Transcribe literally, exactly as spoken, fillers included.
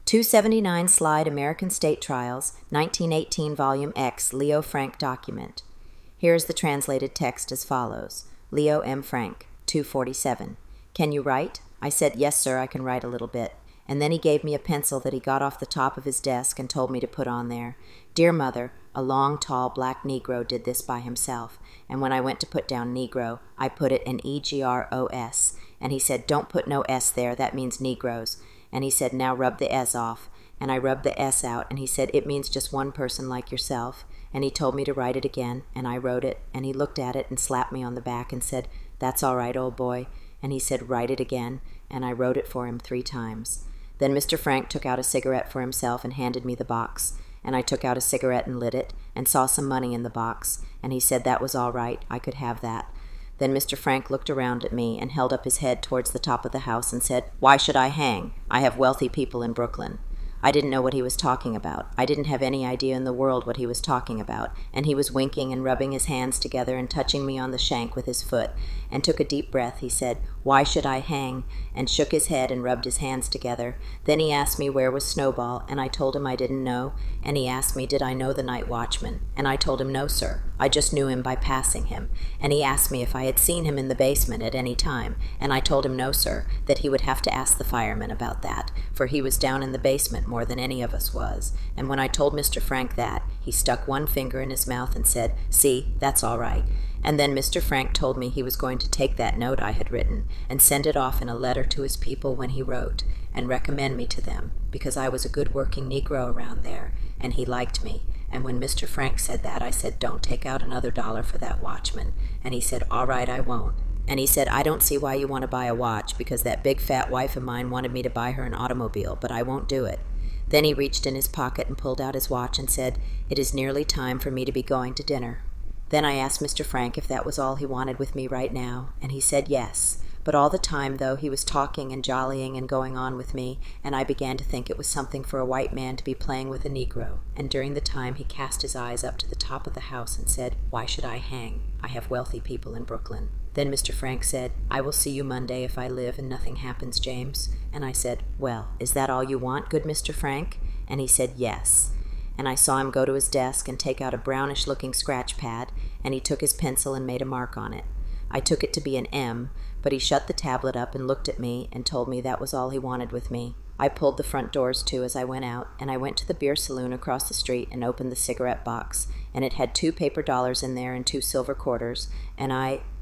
two seventy-nine Slide American State Trials, nineteen eighteen Volume X, Leo Frank document. Here is the translated text as follows. Leo M. Frank, two forty-seven. Can you write? I said, yes, sir, I can write a little bit. And then he gave me a pencil that he got off the top of his desk and told me to put on there. Dear Mother, a long, tall, black Negro did this by himself, and when I went to put down Negro, I put it in E G R O S, and he said, don't put no S there, that means Negroes. And he said, now rub the S off. And I rubbed the S out, and he said, it means just one person like yourself. And he told me to write it again, and I wrote it, and he looked at it and slapped me on the back and said, that's all right, old boy. And he said, write it again, and I wrote it for him three times. Then Mister Frank took out a cigarette for himself and handed me the box, and I took out a cigarette and lit it, and saw some money in the box, and he said that was all right, I could have that. Then Mister Frank looked around at me and held up his head towards the top of the house and said, why should I hang? I have wealthy people in Brooklyn. I didn't know what he was talking about. I didn't have any idea in the world what he was talking about, and he was winking and rubbing his hands together and touching me on the shank with his foot, and took a deep breath. He said, why should I hang? And shook his head and rubbed his hands together. Then he asked me where was Snowball, and I told him I didn't know, and he asked me did I know the night watchman, and I told him no, sir. I just knew him by passing him, and he asked me if I had seen him in the basement at any time, and I told him no, sir, that he would have to ask the firemen about that, for he was down in the basement more than any of us was, and when I told Mister Frank that, he stuck one finger in his mouth and said, see, that's all right. And then Mister Frank told me he was going to take that note I had written and send it off in a letter to his people when he wrote, and recommend me to them, because I was a good working Negro around there, and he liked me. And when Mister Frank said that, I said, don't take out another dollar for that watchman. And he said, all right, I won't. And he said, I don't see why you want to buy a watch, because that big fat wife of mine wanted me to buy her an automobile, but I won't do it. Then he reached in his pocket and pulled out his watch and said, it is nearly time for me to be going to dinner. Then I asked Mister Frank if that was all he wanted with me right now, and he said yes. But all the time, though, he was talking and jollying and going on with me, and I began to think it was something for a white man to be playing with a Negro. And during the time he cast his eyes up to the top of the house and said, why should I hang? I have wealthy people in Brooklyn. Then Mister Frank said, I will see you Monday if I live and nothing happens, James. And I said, well, is that all you want, good Mister Frank? And he said, yes. And I saw him go to his desk and take out a brownish-looking scratch pad, and he took his pencil and made a mark on it. I took it to be an M, but he shut the tablet up and looked at me and told me that was all he wanted with me. I pulled the front doors to as I went out, and I went to the beer saloon across the street and opened the cigarette box, and it had two paper dollars in there and two silver quarters, and I